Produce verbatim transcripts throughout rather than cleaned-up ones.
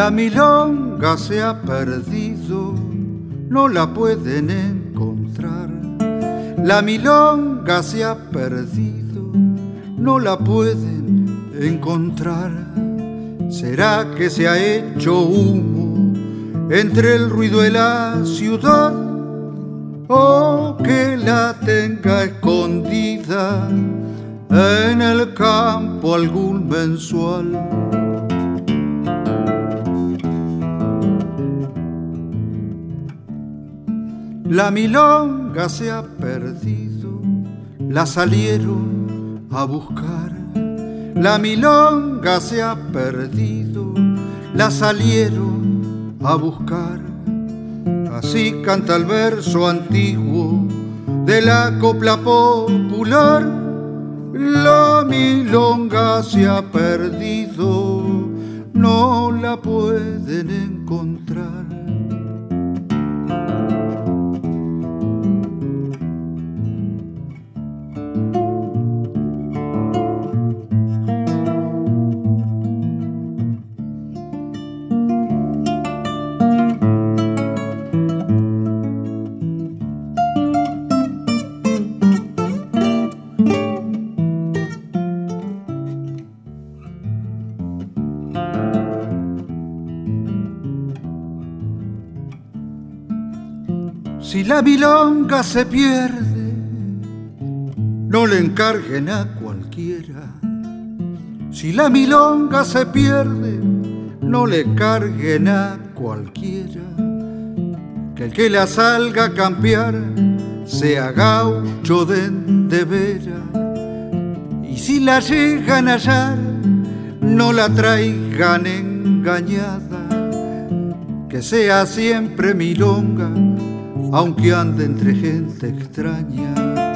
La milonga se ha perdido, no la pueden encontrar. La milonga se ha perdido, no la pueden encontrar. ¿Será que se ha hecho humo entre el ruido de la ciudad? ¿O que la tenga escondida en el campo algún mensual? La milonga se ha perdido, la salieron a buscar. La milonga se ha perdido, la salieron a buscar. Así canta el verso antiguo de la copla popular. La milonga se ha perdido, no la pueden encontrar. Si la milonga se pierde, no le encarguen a cualquiera. Si la milonga se pierde, no le encarguen a cualquiera. Que el que la salga a cambiar sea gaucho de endevera. Y si la llegan a hallar, no la traigan engañada. Que sea siempre milonga, aunque ande entre gente extraña.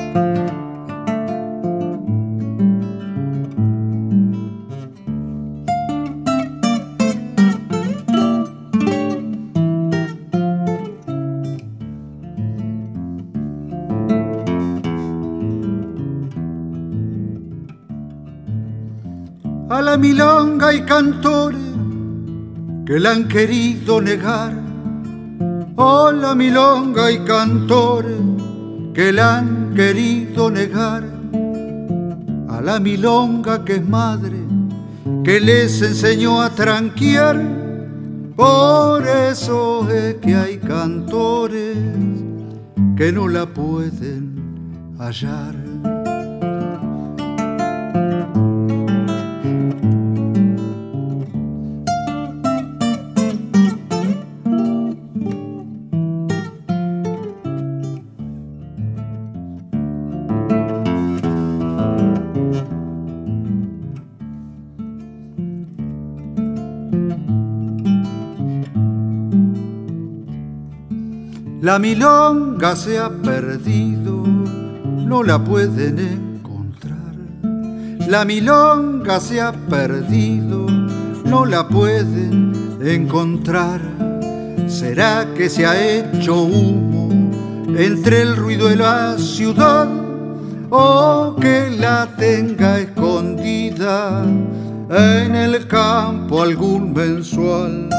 A la milonga hay cantores que la han querido negar. Oh, la milonga hay cantores que la han querido negar. A la milonga que es madre, que les enseñó a tranquear. Por eso es que hay cantores que no la pueden hallar. La milonga se ha perdido, no la pueden encontrar. La milonga se ha perdido, no la pueden encontrar. ¿Será que se ha hecho humo entre el ruido de la ciudad? ¿O que la tenga escondida en el campo algún mensual?